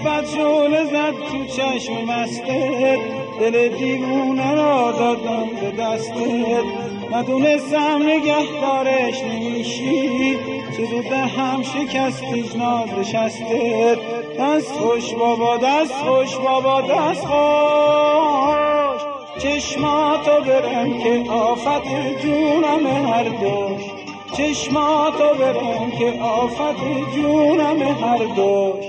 محبت شعله زد تو چشم مستت، دل دیوونه را دادم به دستت. ندونستم نگهدارش نمیشی، چه زود هم شکستیش ناز شستت. دست خوش بابا دست خوش بابا دست خوش، چشماتو برم که آفت جونم هر دوش. چشماتو برم که آفت جونم هر دوش.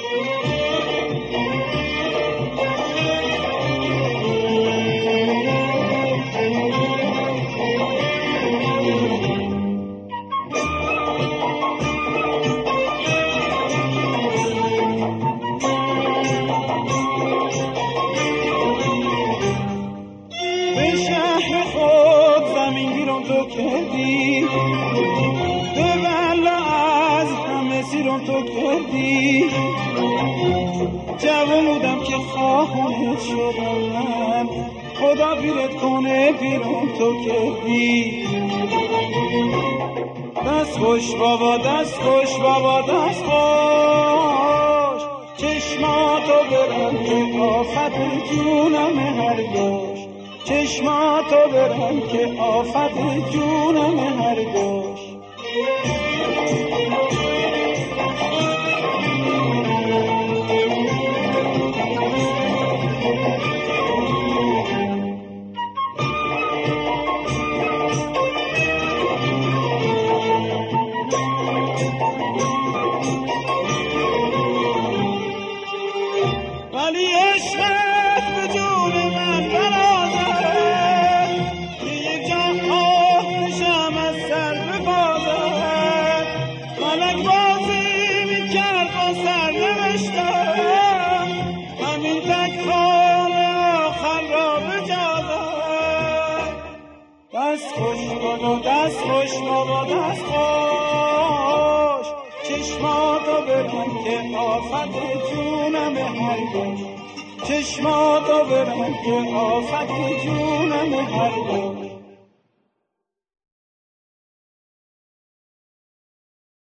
به شهر خود زمین گیرم تو کردی، به بلا از همه سیرم تو کردی. جوان بودم که خواهانت شدم من، خدا پیرت کنه پیرم تو کردی. دست خوش بابا دست خوش بابا دست خوش، چشماتو برم که آفت جونم هر دوش. چشماتو برم که آفت جونم هر دوش. ولی عشقت به جون من برازد، که یک جا آتشم از سر ببازد. ملک بازی میکرد با سر نوشتم، همین تک خال آخر را بجازد. دست خوش بابا دست خوش بابا دست خوش، چشماتو برم که آفت جونم هر دوش. چشماتو برم که آفت جونم هر دوش.